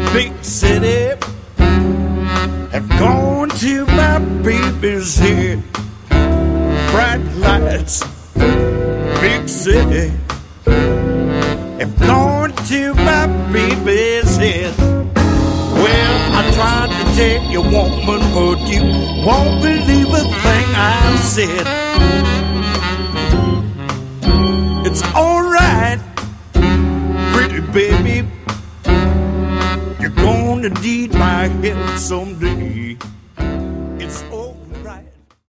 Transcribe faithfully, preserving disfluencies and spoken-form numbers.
big city have gone to my baby's head. Bright lights, big city have gone to my baby's head. Well, I tried to tell you, woman, but you won't believe a thing I've said. It's alright, pretty baby, you're gonna need my help someday.